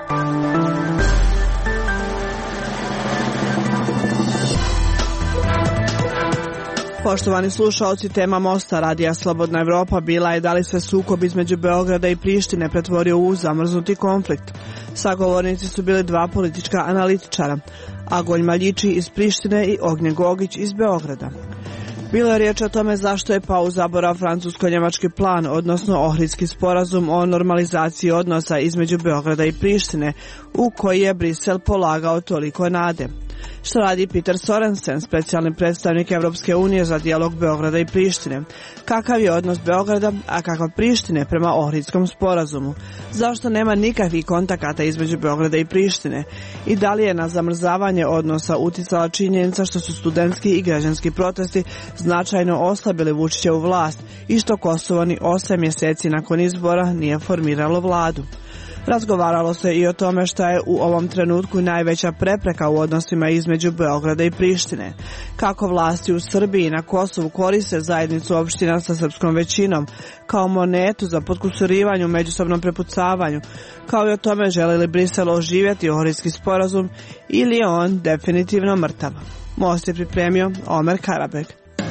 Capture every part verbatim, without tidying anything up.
Poštovani slušaoci, tema Mosta radija Slobodna Evropa bila je da li se sukob između Beograda i Prištine pretvorio u zamrznuti konflikt. Sagovornici su bili dva politička analitičara, Agonj Maljiči iz Prištine i Ognjen Gogić iz Beograda. Bilo je riječ o tome zašto je pao u zaborav francusko-njemački plan, odnosno Ohridski sporazum o normalizaciji odnosa između Beograda i Prištine, u koji je Brisel polagao toliko nade. Što radi Peter Sorensen, specijalni predstavnik Evropske unije za dijalog Beograda i Prištine? Kakav je odnos Beograda, a kakav Prištine prema Ohridskom sporazumu? Zašto nema nikakvih kontakata između Beograda i Prištine? I da li je na zamrzavanje odnosa uticala činjenica što su studentski i građanski protesti značajno oslabili Vučićevu vlast i što Kosovo ni osam mjeseci nakon izbora nije formiralo vladu? Razgovaralo se i o tome šta je u ovom trenutku najveća prepreka u odnosima između Beograda i Prištine. Kako vlasti u Srbiji i na Kosovu koriste zajednicu opština sa srpskom većinom kao monetu za potkusurivanje u međusobnom prepucavanju, kao i o tome želi li Brisel oživjeti Ohridski sporazum ili je on definitivno mrtav. Most je pripremio Omer Karabek.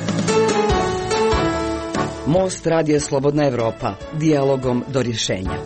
Most radija Slobodna Evropa, dijalogom do rješenja.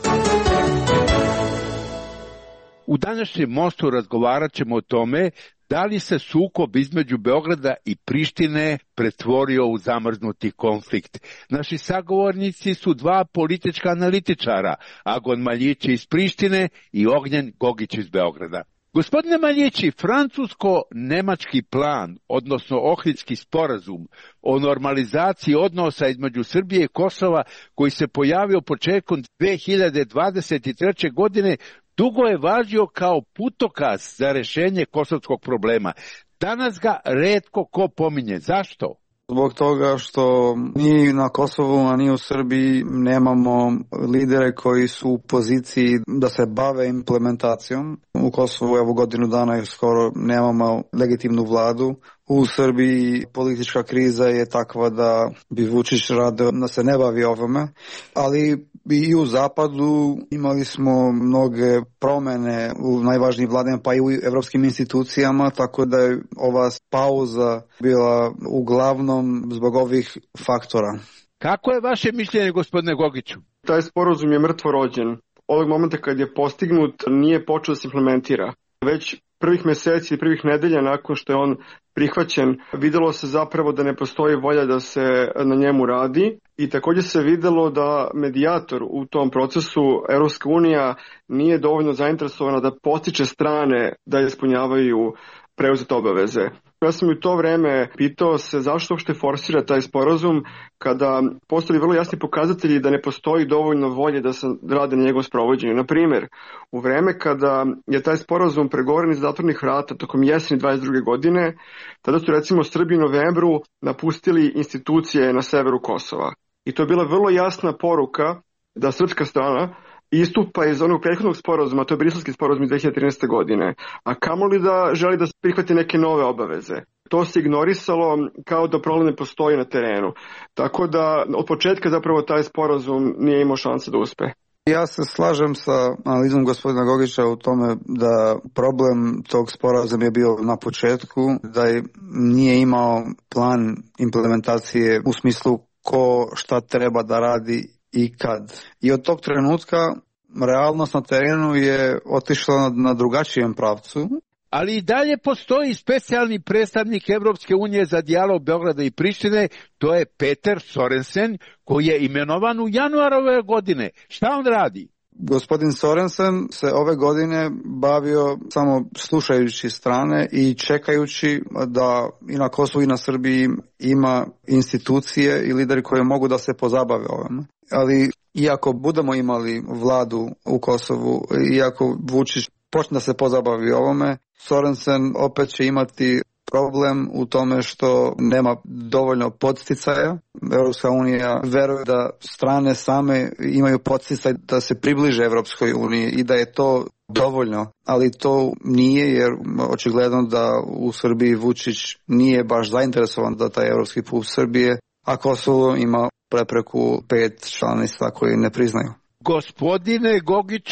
U današnjem Mostu razgovarat ćemo o tome da li se sukob između Beograda i Prištine pretvorio u zamrznuti konflikt. Naši sagovornici su dva politička analitičara, Agon Maljiči iz Prištine i Ognjen Gogić iz Beograda. Gospodine Maljiči, francusko-nemački plan, odnosno Ohridski sporazum o normalizaciji odnosa između Srbije i Kosova, koji se pojavio početkom dve hiljade dvadeset treće. godine, dugo je važio kao putokaz za rješenje kosovskog problema. Danas ga retko ko pominje. Zašto? Zbog toga što ni na Kosovu, a ni u Srbiji nemamo lidere koji su u poziciji da se bave implementacijom. U Kosovu evo godinu dana i skoro nemamo legitimnu vladu. U Srbiji politička kriza je takva da bi Vučić radio da se ne bavi ovome, ali i u Zapadu imali smo mnoge promjene u najvažnijim vladama, pa i u evropskim institucijama, tako da je ova pauza bila uglavnom zbog ovih faktora. Kako je vaše mišljenje, gospodine Gogiću? Taj sporazum je mrtvo rođen. Ovog momenta kad je postignut nije počeo da se implementira. Već prvih mjeseci i prvih nedelja nakon što je on prihvaćen, vidjelo se zapravo da ne postoji volja da se na njemu radi i također se vidjelo da medijator u tom procesu, Europska unija, nije dovoljno zainteresovana da potiče strane da ispunjavaju preuzete obaveze. Ja sam u to vreme pitao se zašto uopšte forsira taj sporazum kada postoji vrlo jasni pokazatelji da ne postoji dovoljno volje da se rade na njegovom sprovođenju. Na primjer, u vreme kada je taj sporazum pregovoren iz zatvornih vrata tokom jeseni dvadeset druge. godine, tada su recimo Srbi u novembru napustili institucije na severu Kosova. I to je bila vrlo jasna poruka da srpska strana istupa iz onog prethodnog sporazuma, to je Briselski sporazum iz dve hiljade trinaeste. godine, a kamoli da želi da prihvati neke nove obaveze. To se ignorisalo kao da problem ne postoji na terenu. Tako da od početka zapravo taj sporazum nije imao šanse da uspe. Ja se slažem sa analizom gospodina Gogića u tome da problem tog sporazuma je bio na početku, da je nije imao plan implementacije u smislu ko šta treba da radi i kad. I od tog trenutka realnost na terenu je otišla na, na drugačijem pravcu. Ali i dalje postoji specijalni predstavnik Evropske unije za dijalog Beograda i Prištine, to je Peter Sorensen, koji je imenovan u januaru ove godine. Šta on radi? Gospodin Sorensen se ove godine bavio samo slušajući strane i čekajući da i na Kosovu i na Srbiji ima institucije i lideri koji mogu da se pozabave ovome. Ali iako budemo imali vladu u Kosovu, iako Vučić počne da se pozabavi ovome, Sorensen opet će imati problem u tome što nema dovoljno podsticaja. Europska unija veruje da strane same imaju podsticaj da se približe Europskoj uniji i da je to dovoljno, ali to nije, jer očigledno da u Srbiji Vučić nije baš zainteresovan da taj europski put Srbije, a Kosovo ima prepreku pet članica koji ne priznaju. Gospodine Gogiću,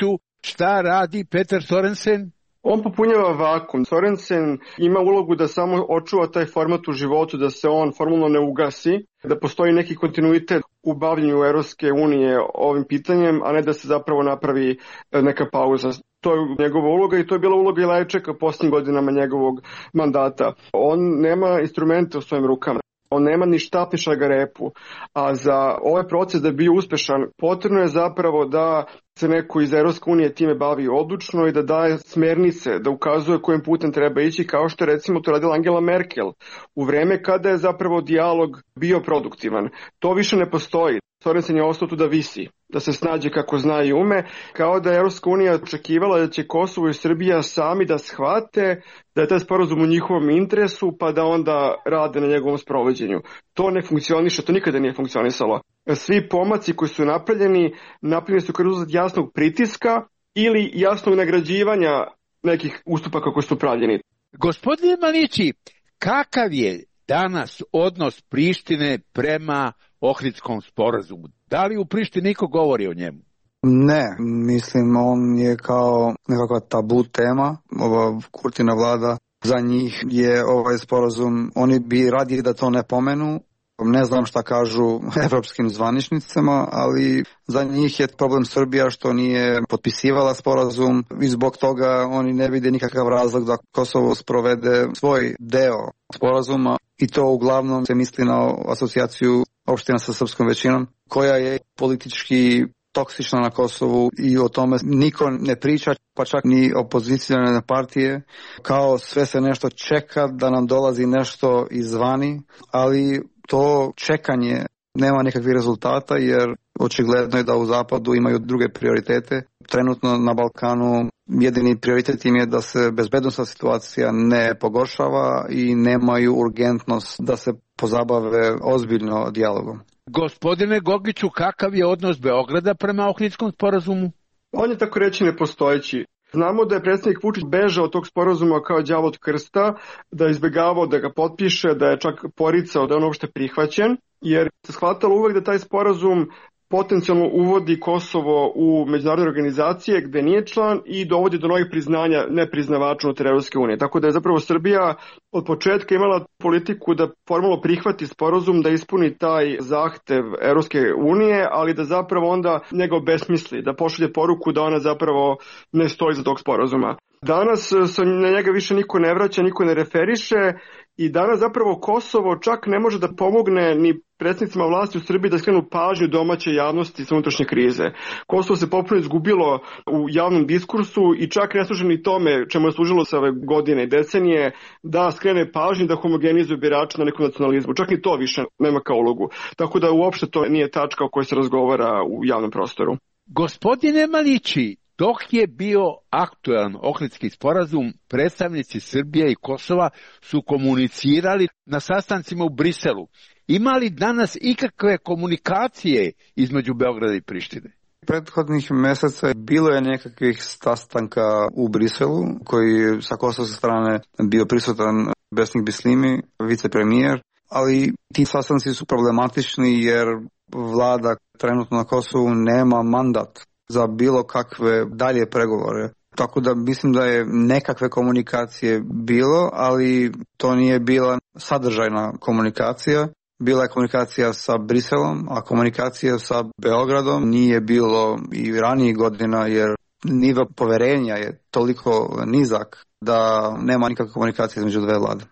Šta radi Peter Sorensen? On popunjava vakum. Sorensen ima ulogu da samo očuva taj format u životu, da se on formalno ne ugasi, da postoji neki kontinuitet u bavljenju Evropske unije ovim pitanjem, a ne da se zapravo napravi neka pauza. To je njegova uloga i to je bila uloga i Lajčeka posljednjim godinama njegovog mandata. On nema instrumente u svojim rukama. On nema ni štap ni šagarepu, a za ovaj proces da bi bio uspešan potrebno je zapravo da se neko iz Evropske unije time bavi odlučno i da daje smernice, da ukazuje kojim putem treba ići, kao što je recimo to radila Angela Merkel u vreme kada je zapravo dijalog bio produktivan. To više ne postoji. Sorensen je ostao tu da visi, da se snađe kako zna i ume, kao da je Evropska unija očekivala da će Kosovo i Srbija sami da shvate da je taj sporazum u njihovom interesu, pa da onda rade na njegovom sprovođenju. To ne funkcioniše, to nikada nije funkcionisalo. Svi pomaci koji su napravljeni, napravljeni su kao rezultat jasnog pritiska ili jasnog nagrađivanja nekih ustupaka koji su pravljeni. Gospodine Malići, kakav je danas odnos Prištine prema Ohridskom sporazumu? Da li u Prištini niko govori o njemu? Ne, mislim on je kao nekakva tabu tema, ova Kurtina vlada, za njih je ovaj sporazum, oni bi radije da to ne pomenu, ne znam šta kažu evropskim zvaničnicama, ali za njih je problem Srbija što nije potpisivala sporazum i zbog toga oni ne vide nikakav razlog da Kosovo sprovede svoj deo sporazuma i to uglavnom se misli na asocijaciju opština sa srpskom većinom koja je politički toksična na Kosovu i o tome niko ne priča, pa čak ni opozicijone partije, kao sve se nešto čeka da nam dolazi nešto izvani, ali to čekanje nema nikakvih rezultata jer očigledno je da u zapadu imaju druge prioritete. Trenutno na Balkanu jedini prioritet im je da se bezbednosna situacija ne pogoršava i nemaju urgentnost da se pozabave ozbiljno dijalogom. Gospodine Gogiću, kakav je odnos Beograda prema Ohridskom sporazumu? On je tako reći nepostojeći. Znamo da je predsjednik Vučić bežao od tog sporazuma kao đavo od krsta, da je izbegavao da ga potpiše, da je čak poricao da je on uopšte prihvaćen, jer se shvatalo uvek da taj sporazum potencijalno uvodi Kosovo u međunarodne organizacije gde nije član i dovodi do novih priznanja nepriznavača unutar Evropske unije. Tako da je zapravo Srbija od početka imala politiku da formalno prihvati sporazum, da ispuni taj zahtev Evropske unije, ali da zapravo onda njega obesmisli, da pošalje poruku da ona zapravo ne stoji za tog sporazuma. Danas se na njega više niko ne vraća, niko ne referiše i danas zapravo Kosovo čak ne može da pomogne ni predsjednicima vlasti u Srbiji da skrenu pažnju domaće javnosti sa unutrašnje krize. Kosovo se potpuno izgubilo u javnom diskursu i čak ne služi ni tome čemu je služilo sa ove godine i decenije da skrene pažnju da homogenizuje birače na nekom nacionalizmu. Čak ni to više nema kao ulogu. Tako da uopšte to nije tačka o kojoj se razgovara u javnom prostoru. Gospodine Malići, dok je bio aktualan Ohridski sporazum, predstavnici Srbije i Kosova su komunicirali na sastancima u Briselu. Ima li danas ikakve komunikacije između Beograda i Prištine? Prethodnih meseca bilo je nekakvih sastanka u Briselu, koji sa kosovske strane bio prisutan Besnik Bislimi, vicepremijer, ali ti sastanci su problematični jer vlada trenutno na Kosovu nema mandat za bilo kakve dalje pregovore. Tako da mislim da je nekakve komunikacije bilo, ali to nije bila sadržajna komunikacija. Bila je komunikacija sa Briselom, a komunikacija sa Beogradom nije bilo i ranijih godina jer nivo poverenja je toliko nizak da nema nikakve komunikacije između dve vlade.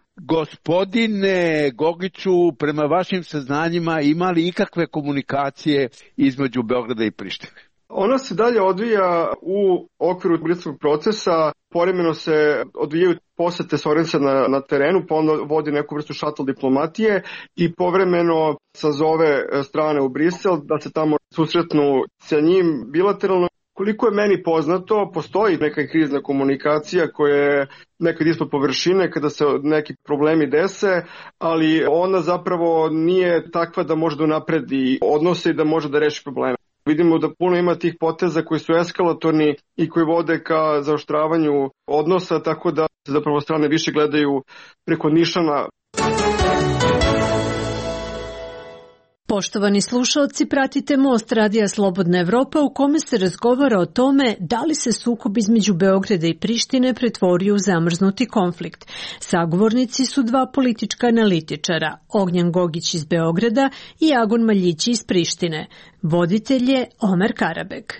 Gospodine Gogiću, prema vašim saznanjima ima li ikakve komunikacije između Beograda i Prištine? Ona se dalje odvija u okviru briselskog procesa, povremeno se odvijaju posete Sorensena na, na terenu, pa onda vodi neku vrstu šatl diplomatije i povremeno sazove strane u Brisel da se tamo susretnu sa njim bilateralno. Koliko je meni poznato, postoji neka krizna komunikacija koja je nekad ispod površine kada se neki problemi dese, ali ona zapravo nije takva da može da unapredi odnose i da može da reši probleme. Vidimo da puno ima tih poteza koji su eskalatorni i koji vode ka zaoštravanju odnosa, tako da se zapravo strane više gledaju preko nišana. Poštovani slušaoci, pratite Most Radija Slobodna Evropa u kome se razgovara o tome da li se sukob između Beograda i Prištine pretvorio u zamrznuti konflikt. Sagovornici su dva politička analitičara, Ognjan Gogić iz Beograda i Agon Maljići iz Prištine. Voditelj je Omer Karabek.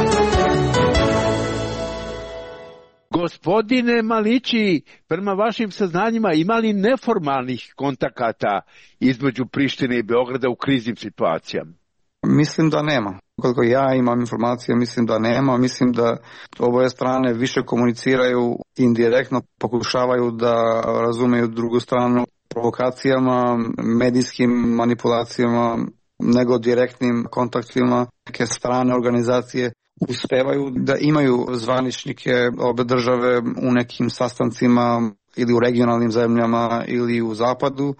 Gospodine Malići, prema vašim saznanjima ima li neformalnih kontakata između Prištine i Beograda u kriznim situacijama? Mislim da nema. Koliko ja imam informacije, mislim da nema. Mislim da oboje strane više komuniciraju indirektno, pokušavaju da razumeju drugu stranu provokacijama, medijskim manipulacijama, nego direktnim kontaktima. Neke strane organizacije uspevaju da imaju zvaničnike obe države u nekim sastancima ili u regionalnim zemljama ili u zapadu,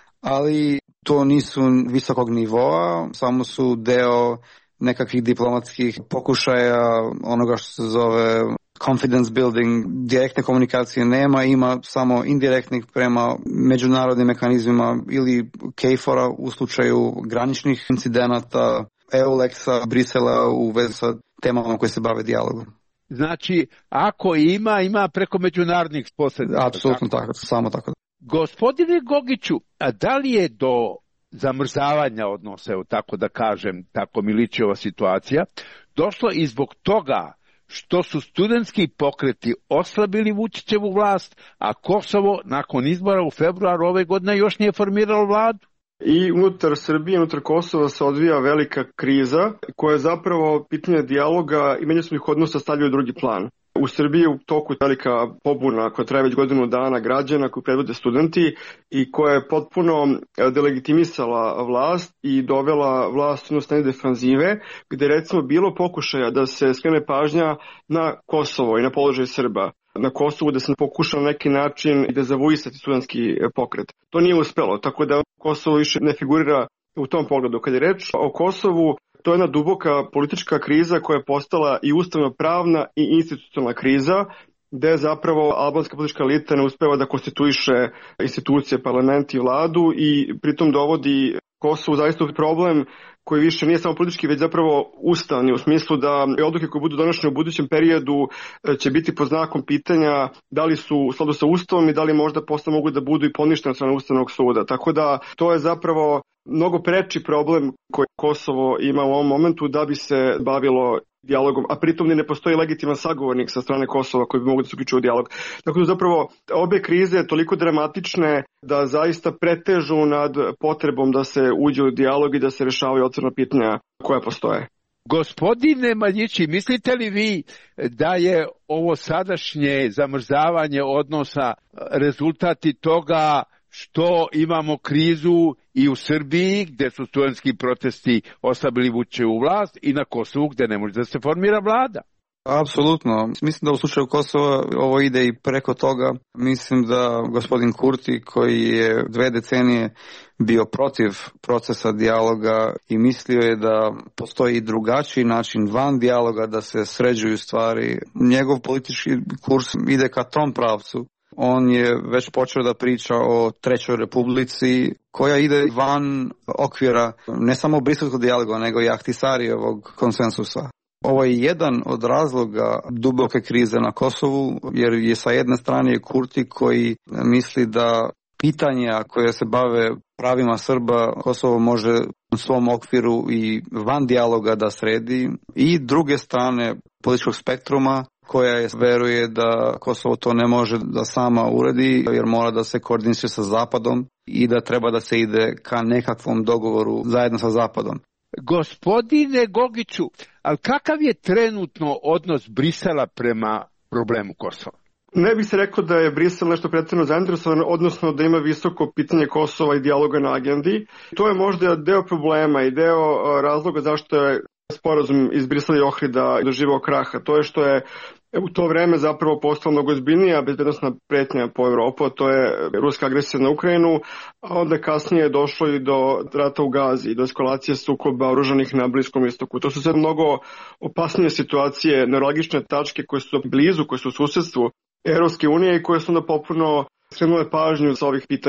ali to nisu visokog nivoa, samo su deo nekakvih diplomatskih pokušaja, onoga što se zove confidence building. Direktne komunikacije nema, ima samo indirektnih prema međunarodnim mehanizmima ili KFOR-a u slučaju graničnih incidenata, EULEX-a, Brisela u vezi sa temama koje se bave dijalogom. Znači, ako ima, ima preko međunarodnih posrednika. Apsolutno tako, samo tako. Gospodine Gogiću, a da li je do zamrzavanja odnosa, evo tako da kažem, tako mi liči ova situacija, došlo i zbog toga što su studentski pokreti oslabili Vučićevu vlast, a Kosovo nakon izbora u februaru ove godine još nije formiralo vladu? I unutar Srbije, unutar Kosova se odvija velika kriza koja je zapravo pitanje dijaloga i međusobnih odnosa stavljaju u drugi plan. U Srbiji je u toku velika pobuna koja traje već godinu dana građana koju predvode studenti i koja je potpuno delegitimisala vlast i dovela vlast u stanje defanzive, gde je recimo bilo pokušaja da se skrene pažnja na Kosovo i na položaj Srba na Kosovu, da se pokuša na neki način dezavuisati studentski pokret. To nije uspelo, tako da Kosovo više ne figurira u tom pogledu. Kad je reč o Kosovu, to je jedna duboka politička kriza koja je postala i ustavno-pravna i institucionalna kriza, gde zapravo albanska politička elita ne uspeva da konstituiše institucije, parlament i vladu i pritom dovodi Kosovo zaista u problem koji više nije samo politički, već zapravo ustavni, u smislu da odluke koje budu donošene u budućem periodu će biti pod znakom pitanja da li su u skladu sa ustavom i da li možda posle mogu da budu i poništene od strane Ustavnog suda. Tako da to je zapravo mnogo preči problem koji Kosovo ima u ovom momentu da bi se bavilo dijalogom, a pritom ne postoji legitiman sagovornik sa strane Kosova koji bi mogu da se uključuju u dijalog. Tako da zapravo obe krize toliko dramatične da zaista pretežu nad potrebom da se uđe u dijalog i da se rešavaju otvorena pitanja koja postoje. Gospodine Maljići, mislite li vi da je ovo sadašnje zamrzavanje odnosa rezultati toga što imamo krizu i u Srbiji gdje su studentski protesti oslabili Vučićevu vlast i na Kosovu gdje ne može da se formira vlada? Apsolutno. Mislim da u slučaju Kosova ovo ide i preko toga. Mislim da gospodin Kurti koji je dve decenije bio protiv procesa dijaloga i mislio je da postoji i drugačiji način van dijaloga da se sređuju stvari. Njegov politički kurs ide ka tom pravcu. On je već počeo da priča o Trećoj republici koja ide van okvira ne samo briselskog dijaloga nego i Ahtisarijevog konsensusa. Ovo je jedan od razloga duboke krize na Kosovu jer je sa jedne strane Kurti koji misli da pitanja koje se bave pravima Srba Kosovo može u svom okviru i van dijaloga da sredi i druge strane političkog spektruma koja je veruje da Kosovo to ne može da sama uredi jer mora da se koordiniše sa Zapadom i da treba da se ide ka nekakvom dogovoru zajedno sa Zapadom. Gospodine Gogiću, ali kakav je trenutno odnos Brisela prema problemu Kosova? Ne bih se rekao da je Brisel nešto pretjerano zainteresovan, odnosno da ima visoko pitanje Kosova i dijaloga na agendi. To je možda deo problema i deo razloga zašto je sporazum iz Brisela i Ohrida doživao kraha. To je što je u to vreme zapravo postala mnogo ozbiljnija bezbednosna pretnja po Evropu, to je ruska agresija na Ukrajinu, a onda kasnije je došlo i do rata u Gazi, do eskalacije sukoba oružanih na Bliskom istoku. To su sve mnogo opasnije situacije, neuralgične tačke koje su blizu, koje su u susedstvu Evropske unije i koje su onda popuno skrenule pažnju sa ovih pitanja.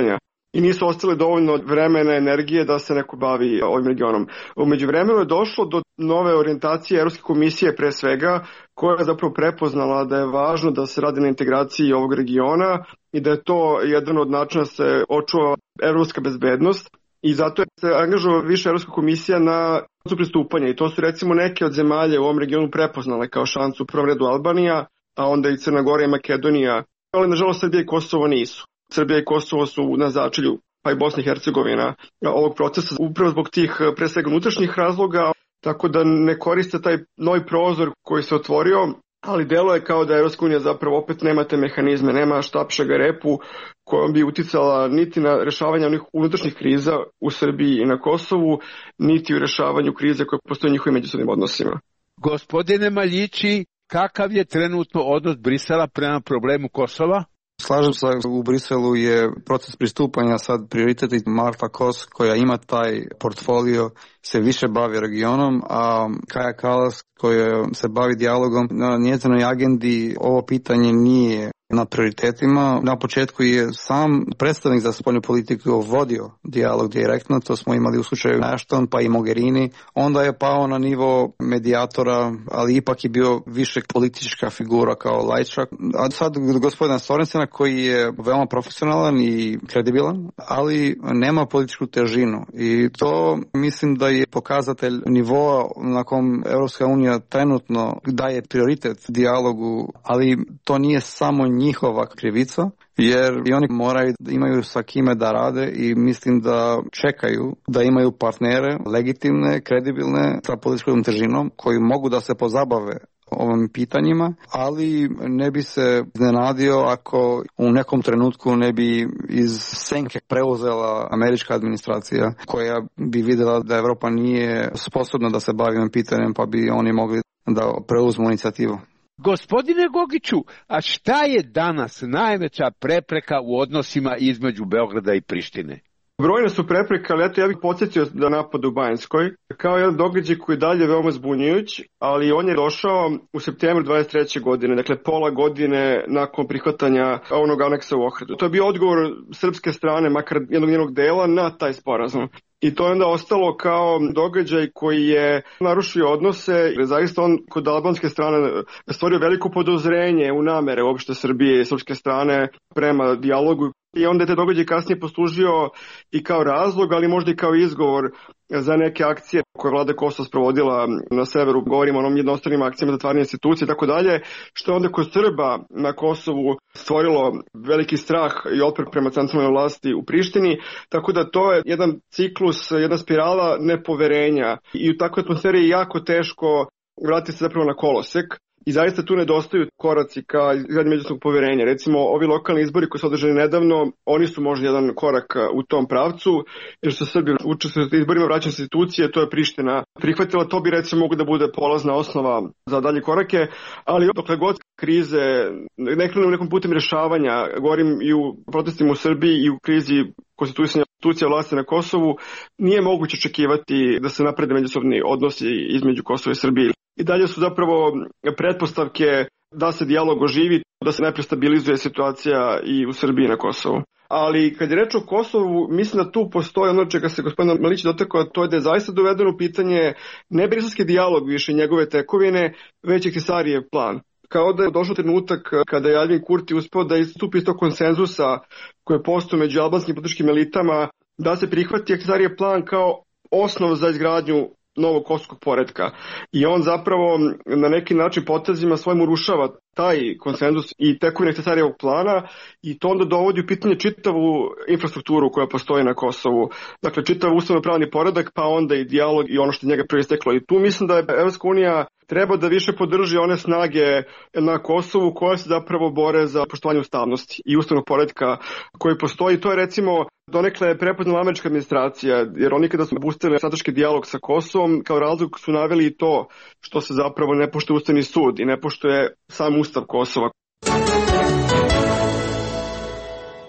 i nisu ostale dovoljno vremena, energije da se neko bavi ovim regionom. U međuvremenu je došlo do nove orijentacije Evropske komisije pre svega, koja je zapravo prepoznala da je važno da se radi na integraciji ovog regiona i da je to jedan od načina da se očuva evropska bezbednost. I zato je se angažovao više Evropska komisija na šansu pristupanja i to su recimo neke od zemalja u ovom regionu prepoznale kao šansu, u prvom redu Albanija, a onda i Crna Gora i Makedonija, ali nažalost Srbija i Kosovo nisu. Srbija i Kosovo su na začelju, pa i Bosna i Hercegovina ovog procesa, upravo zbog tih pre svega unutrašnjih razloga, tako da ne koriste taj novi prozor koji se otvorio, ali delo je kao da Evropska unija zapravo opet nema te mehanizme, nema štapšega repu kojom bi uticala niti na rešavanje onih unutrašnjih kriza u Srbiji i na Kosovu, niti u rešavanju krize koje postoje u njihovim međusobnim odnosima. Gospodine Maljići, kakav je trenutno odnos Brisela prema problemu Kosova? Slažem se, u Briselu je proces pristupanja sad prioritet i Marta Kos, koja ima taj portfolio, se više bavi regionom, a Kaja Kallas, koja se bavi dijalogom, na njezinoj agendi ovo pitanje nije na prioritetima. Na početku je sam predstavnik za spoljnu politiku vodio dijalog direktno, to smo imali u slučaju Ashton pa i Mogherini, onda je pao na nivo medijatora, ali ipak je bio više politička figura kao Lajčak. A sad gospodina Sorensena koji je veoma profesionalan i kredibilan, ali nema političku težinu i to mislim da je pokazatelj nivoa na kom Evropska unija trenutno daje prioritet dijalogu, ali to nije samo njihova krivica, jer i oni moraju da imaju sa kime da rade i mislim da čekaju da imaju partnere legitimne, kredibilne sa političkom težinom koji mogu da se pozabave ovim pitanjima, ali ne bi se iznenadio ako u nekom trenutku ne bi iz senke preuzela američka administracija koja bi videla da Evropa nije sposobna da se bavi ovim pitanjem, pa bi oni mogli da preuzmu inicijativu. Gospodine Gogiću, a šta je danas najveća prepreka u odnosima između Beograda i Prištine? Brojne su prepreke, ali eto ja bih podsjetio da napad u Banjskoj, kao jedan događaj koji je dalje veoma zbunjujuć, ali on je došao u septembru dvadeset treće godine, dakle pola godine nakon prihvatanja onog aneksa u Ohridu. To je bio odgovor srpske strane, makar jednog njenog dela, na taj sporazum. I to je onda ostalo kao događaj koji je narušio odnose, jer zaista on kod albanske strane stvorio veliko podozrenje u namere uopšte Srbije i srpske strane prema dijalogu. I onda je te događaj kasnije poslužio i kao razlog, ali možda i kao izgovor za neke akcije koje vlada Kosova sprovodila na severu, govorimo o onom jednostranim akcijama zatvaranja institucije i tako dalje, što je onda kod Srba na Kosovu stvorilo veliki strah i otpor prema centralnoj vlasti u Prištini, tako da to je jedan ciklus, jedna spirala nepoverenja i u takvoj atmosferi je jako teško vratiti se zapravo na kolosek. I zaista tu nedostaju koraci ka izgradnji međusobnog poverenja. Recimo, ovi lokalni izbori koji su održani nedavno, oni su možda jedan korak u tom pravcu, jer što Srbi učestvuju u izborima vraćanja institucije, to je Priština prihvatila, to bi recimo mogu da bude polazna osnova za dalje korake, ali dokle god krize ne krenu nekom putem rešavanja, govorim i u protestima u Srbiji i u krizi konstituisanja institucija vlasti na Kosovu, nije moguće očekivati da se naprede međusobni odnosi između Kosova i Srbije. I dalje su zapravo pretpostavke da se dijalog oživi, da se najpre stabilizuje situacija i u Srbiji i na Kosovu. Ali kad je reč o Kosovu, mislim da tu postoji ono čega se gospodin Malić dotakao, to je da je zaista dovedeno pitanje ne briselski dijalog više njegove tekovine, već Ahtisarijev plan. Kao da je došao trenutak kada je Aljbin Kurti uspeo da istupi iz tog konsenzusa koje postoji među albanskim političkim elitama, da se prihvati Ahtisarijev plan kao osnov za izgradnju novog kosovskog poretka. I on zapravo na neki način potezima svojim urušava taj konsenzus i tekovine Ahtisarijevog plana i to onda dovodi u pitanje čitavu infrastrukturu koja postoji na Kosovu. Dakle, čitav ustavno-pravni poredak, pa onda i dijalog i ono što njega proisteklo. I tu mislim da je Evropska unija treba da više podrži one snage na Kosovu koje se zapravo bore za poštovanje ustavnosti i ustavnog poretka koji postoji. To je recimo donekle prepoznala američka administracija, jer oni kada su napustili strateški dijalog sa Kosovom, kao razlog su naveli i to što se zapravo ne poštuje Ustavni sud i ne poštuje sam Ustav Kosova.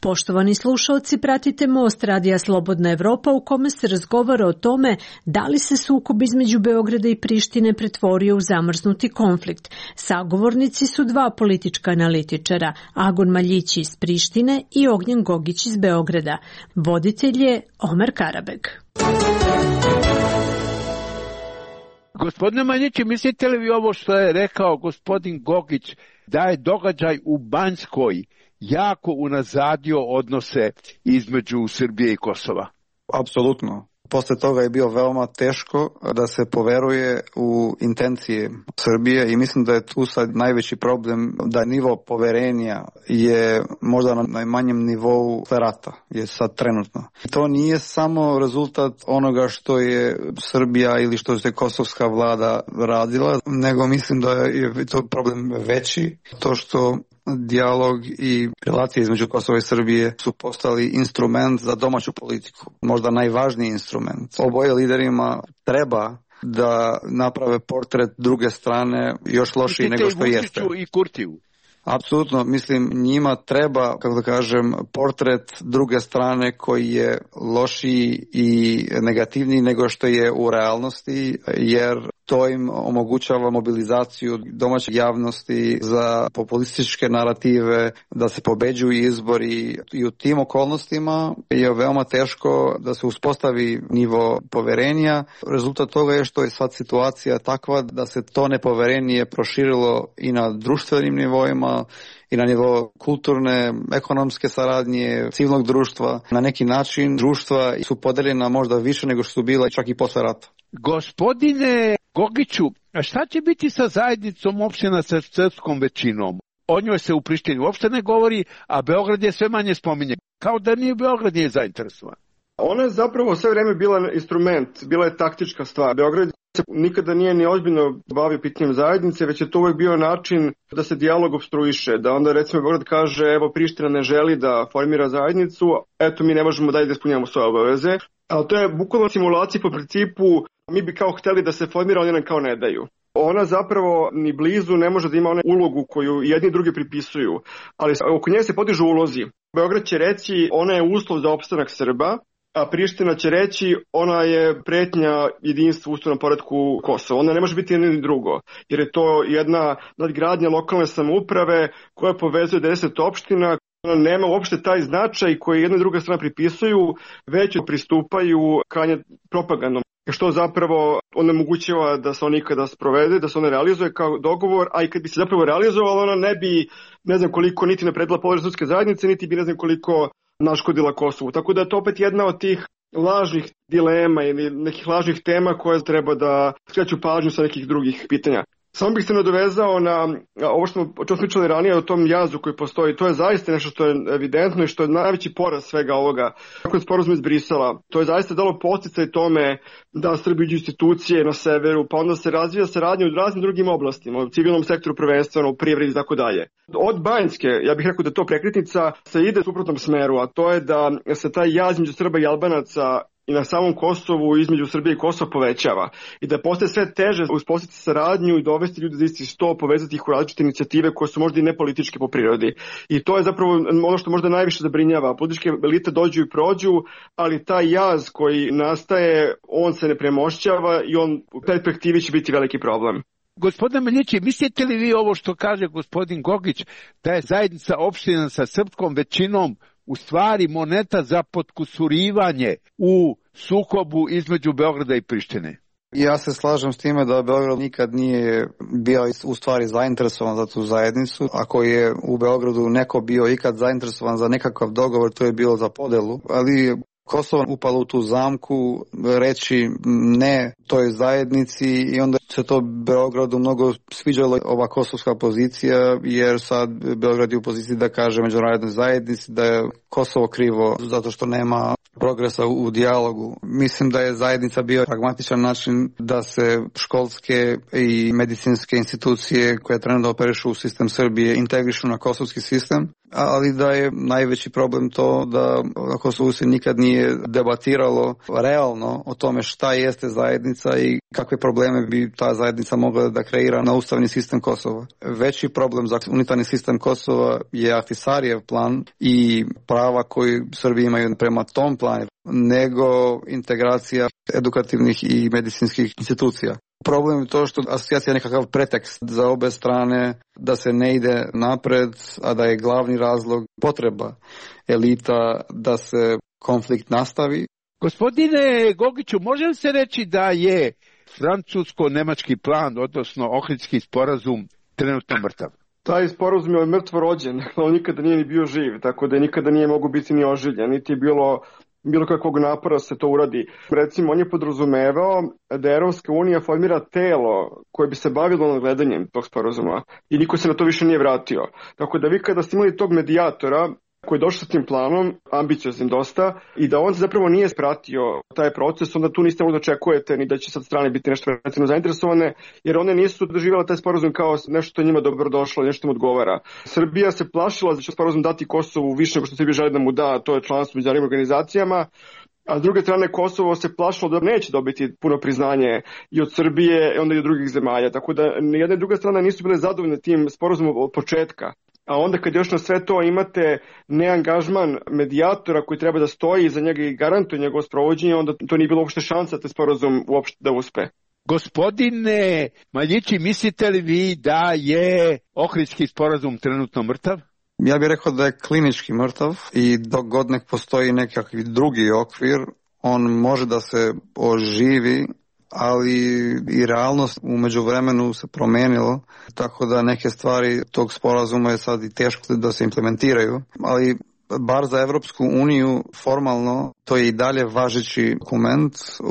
Poštovani slušalci, pratite Most Radija Slobodna Evropa u kome se razgovara o tome da li se sukob između Beograda i Prištine pretvorio u zamrznuti konflikt. Sagovornici su dva politička analitičara, Agon Maljić iz Prištine i Ognjen Gogić iz Beograda. Voditelj je Omer Karabeg. Gospodine Maljić, mislite li vi ovo što je rekao gospodin Gogić, da je događaj u Banjskoj jako unazadio odnose između Srbije i Kosova? Apsolutno. Posle toga je bio veoma teško da se poveruje u intencije Srbije i mislim da je tu sad najveći problem da nivo poverenja je možda na najmanjem nivou rata, je sad trenutno. To nije samo rezultat onoga što je Srbija ili što je kosovska vlada radila, nego mislim da je to problem veći, to što dijalog i relacije između Kosova i Srbije su postali instrument za domaću politiku, možda najvažniji instrument. Oboje liderima treba da naprave portret druge strane još lošiji nego što jeste. I Kurtiju. Apsolutno, mislim, njima treba, kako da kažem, portret druge strane koji je lošiji i negativniji nego što je u realnosti, jer to im omogućava mobilizaciju domaće javnosti za populističke narative, da se pobeđuju izbori i u tim okolnostima je veoma teško da se uspostavi nivo poverenja. Rezultat toga je što je sad situacija takva da se to nepoverenje proširilo i na društvenim nivoima, i na nivo kulturne, ekonomske saradnje, civilnog društva. Na neki način društva su podeljena možda više nego što su bila čak i posle rata. Gospodine Gogiću, a šta će biti sa zajednicom opština sa srpskom većinom? O njoj se u Prištini uopšte ne govori, a Beograd je sve manje spominje. Kao da nije Beograd nije zainteresovan. Ona je zapravo sve vreme bila instrument, bila je taktička stvar. Beograd se nikada nije ni ozbiljno bavio pitanjem zajednice, već je to uvek bio način da se dijalog opstruiše, da onda recimo Beograd kaže evo Priština ne želi da formira zajednicu, eto mi ne možemo dalje da ispunjavamo svoje obaveze, ali to je bukvalno simulacija po principu mi bi kao hteli da se formira, oni nam kao ne daju. Ona zapravo ni blizu ne može da ima onu ulogu koju jedni i drugi pripisuju, ali oko nje se podižu ulozi. Beograd će reći ona je uslov za opstanak Srba, a Priština će reći ona je pretnja jedinstvu ustavnom poretku Kosova. Ona ne može biti jedno ni drugo, jer je to jedna nadgradnja lokalne samouprave koja povezuje deset opština. Ona nema uopšte taj značaj koji jedna i druga strana pripisuju, već pristupaju krajnje propagandom, što zapravo onemogućava da se on ikada sprovede, da se ona realizuje kao dogovor, a i kad bi se zapravo realizovala, ona ne bi, ne znam koliko, niti napredila položaj sudske zajednice, niti bi ne znam koliko naškodila Kosovu. Tako da je to opet jedna od tih lažnih dilema ili nekih lažnih tema koje treba da skreću pažnju sa nekih drugih pitanja. Samo bih se nadovezao na ovo što smo pričali ranije o tom jazu koji postoji. To je zaista nešto što je evidentno i što je najveći poraz svega ovoga. Kako je sporazum iz Brisela, to je zaista dalo podsticaj tome da Srbiji iđu institucije na severu, pa onda se razvija saradnja u raznim drugim oblastima, u civilnom sektoru prvenstveno, u privredi i tako dalje. Od Banjske, ja bih rekao da to prekretnica, se ide u suprotnom smeru, a to je da se taj jaz između Srba i Albanaca i na samom Kosovu između Srbije i Kosova povećava i da postaje sve teže uspostaviti saradnju i dovesti ljude za isti sto, povezati ih u različite inicijative koje su možda i nepolitičke po prirodi. I to je zapravo ono što možda najviše zabrinjava. Političke elite dođu i prođu, ali taj jaz koji nastaje, on se ne premošćava i on u perspektivi će biti veliki problem. Gospodine Maljići, mislite li vi ovo što kaže gospodin Gogić, da je zajednica opština sa srpskom većinom u stvari moneta za potkusurivanje u sukobu između Beograda i Prištine? Ja se slažem s time da Beograd nikad nije bio u stvari zainteresovan za tu zajednicu. Ako je u Beogradu neko bio ikad zainteresovan za nekakav dogovor, to je bilo za podelu, ali Kosovo upalo u tu zamku reći ne toj zajednici i onda se to Beogradu mnogo sviđalo ova kosovska pozicija, jer sad Beograd je u poziciji da kaže međunarodnoj zajednici da je Kosovo krivo zato što nema progresa u dijalogu. Mislim da je zajednica bio pragmatičan način da se školske i medicinske institucije koje trenutno operišu u sistem Srbije integrišu na kosovski sistem, ali da je najveći problem to da na Kosovu se nikad nije debatiralo realno o tome šta jeste zajednica i kakve probleme bi ta zajednica mogla da kreira na ustavni sistem Kosova. Veći problem za unitarni sistem Kosova je Ahtisarijev plan i prava koji Srbi imaju prema tom planu, nego integracija edukativnih i medicinskih institucija. Problem je to što asocijacija je nekakav pretekst za obe strane da se ne ide napred, a da je glavni razlog potreba elita da se konflikt nastavi. Gospodine Gogiću, može li se reći da je francusko-nemački plan, odnosno Ohridski sporazum, trenutno mrtav? Taj sporazum je mrtvo rođen, on nikada nije ni bio živ, tako da nikada nije mogu biti ni oživljen, niti je bilo bilo kakvog napora se to uradi. Recimo, on je podrazumevao da Evropska unija formira telo koje bi se bavilo nadgledanjem tog sporazuma i niko se na to više nije vratio. Tako da vi kada ste imali tog medijatora koji je došao sa tim planom, ambicioznim dosta, i da on zapravo nije spratio taj proces, onda tu niste mogli da očekujete ni da će sad strane biti nešto recimo zainteresovane, jer one nisu doživjela taj sporazum kao nešto što njima dobro došlo, nešto im odgovara. Srbija se plašila da će sporazum dati Kosovu više nego što Srbija želi da mu da, to je članstvo u međunarodnim organizacijama, a s druge strane Kosovo se plašilo da neće dobiti puno priznanje i od Srbije, onda i od drugih zemalja, tako da jedna i druga strana nisu bile zadovoljne tim sporazumom od početka. A onda kad još na sve to imate neangažman medijatora koji treba da stoji iza njega i garantuje njegovo sprovođenje, onda to nije bilo uopšte šansa te sporazum uopšte da uspe. Gospodine Maljići, mislite li vi da je Ohridski sporazum trenutno mrtav? Ja bih rekao da je klinički mrtav i dok god nek postoji nekakvi drugi okvir, on može da se oživi, ali i realnost u međuvremenu se promenilo, tako da neke stvari tog sporazuma je sad i teško da se implementiraju, ali bar za Evropsku uniju formalno to je i dalje važeći dokument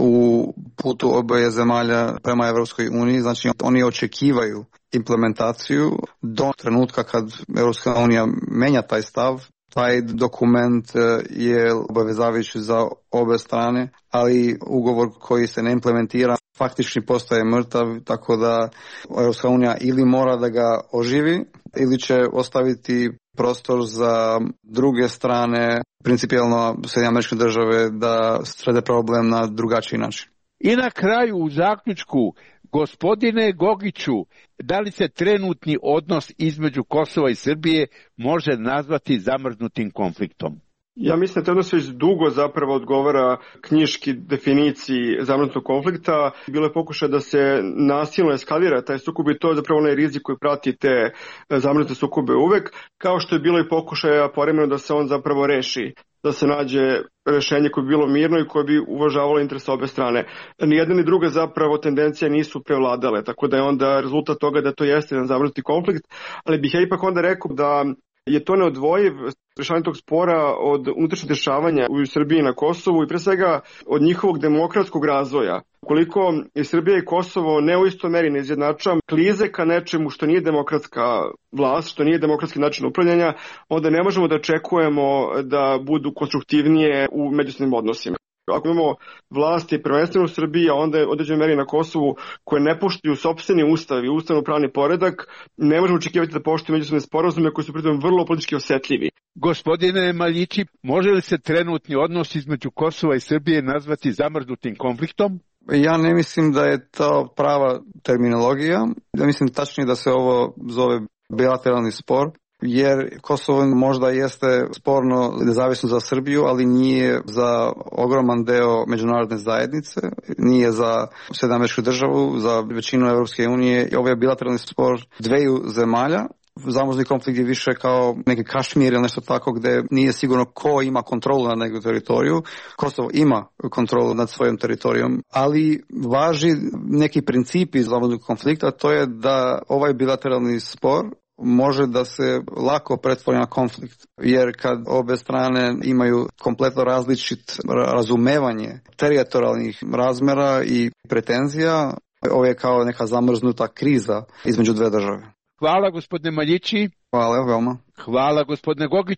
u putu oboje zemalja prema Evropskoj uniji, znači oni očekivaju implementaciju do trenutka kad Evropska unija menja taj stav. Taj dokument je obavezavajući za obe strane, ali ugovor koji se ne implementira faktički postaje mrtav, tako da Evropska unija ili mora da ga oživi ili će ostaviti prostor za druge strane, principijelno Sjedinjene Američke Države, da srede problem na drugačiji način. I na kraju u zaključku, gospodine Gogiću, da li se trenutni odnos između Kosova i Srbije može nazvati zamrznutim konfliktom? Ja mislim da te odnos već dugo zapravo odgovara knjiški definiciji zamrznutog konflikta. Bilo je pokušaj da se nasilno eskalira taj sukob i to je zapravo onaj rizik koji prati te zamrznute sukobe uvek, kao što je bilo i pokušaja povremeno da se on zapravo reši, da se nađe rešenje koje bi bilo mirno i koje bi uvažavalo interese obe strane. Ni jedna ni druga zapravo tendencija nisu prevladale, tako da je onda rezultat toga da to jeste jedan zamrznuti konflikt, ali bih ja ipak onda rekao da je to neodvojiv rešavanje tog spora od unutrašnjih dešavanja u Srbiji na Kosovu i pre svega od njihovog demokratskog razvoja. Koliko je Srbija i Kosovo ne u istoj meri ne izjednača klize ka nečemu što nije demokratska vlast, što nije demokratski način upravljanja, onda ne možemo da očekujemo da budu konstruktivnije u međusobnim odnosima. Ako imamo vlasti prvenstveno u Srbiji, a onda je određenoj meri na Kosovu koje ne poštuju sopstveni ustav i ustavno-pravni poredak, ne možemo očekivati da poštuju međusobne sporazume koji su pritom vrlo politički osetljivi. Gospodine Maljići, može li se trenutni odnos između Kosova i Srbije nazvati zamrznutim konfliktom? Ja ne mislim da je to prava terminologija. Ja mislim tačnije da se ovo zove bilateralni spor, jer Kosovo možda jeste sporno nezavisno za Srbiju, ali nije za ogroman deo međunarodne zajednice, nije za Sjedinjene Američke Države, za većinu Evropske unije. Ovo je bilateralni spor dveju zemalja. Zamrzni konflikt je više kao neki Kašmir ili nešto tako gde nije sigurno ko ima kontrolu nad nekom teritoriju. Kosovo ima kontrolu nad svojim teritorijom, ali važi neki princip iz zamrznog konflikta, to je da ovaj bilateralni spor može da se lako pretvori na konflikt, jer kad obe strane imaju kompletno različit razumevanje teritorijalnih razmera i pretenzija, ovo je kao neka zamrznuta kriza između dve države. Hvala gospodine Maljići. Hvala veoma. Hvala gospodine Gogiću.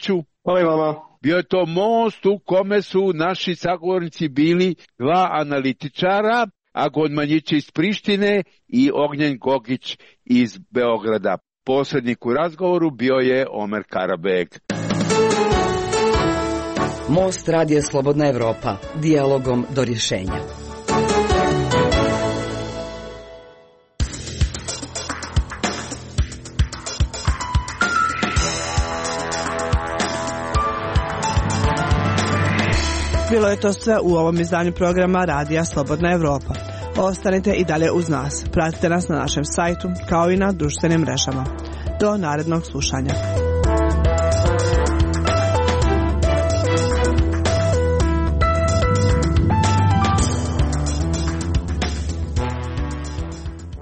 Hvala i vama. Bio je to most u kome su naši sagovornici bili dva analitičara, Agon Manjić iz Prištine i Ognjen Gogić iz Beograda. Posrednik u razgovoru bio je Omer Karabeg. Most radija Slobodna Evropa, dijalogom do rješenja. Bilo je to sve u ovom izdanju programa Radija Slobodna Evropa. Ostanite i dalje uz nas. Pratite nas na našem sajtu kao i na društvenim mrežama. Do narednog slušanja.